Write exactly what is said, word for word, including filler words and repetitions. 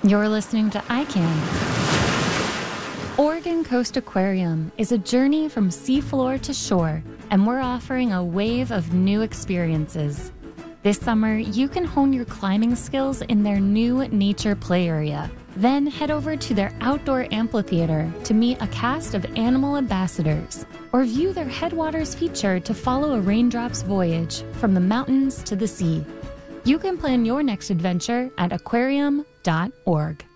You're listening to I Can. Oregon Coast Aquarium is a journey from seafloor to shore, and we're offering a wave of new experiences. This summer, you can hone your climbing skills in their new nature play area. Then head over to their outdoor amphitheater to meet a cast of animal ambassadors, or view their Headwaters feature to follow a raindrop's voyage from the mountains to the sea. You can plan your next adventure at aquarium dot org.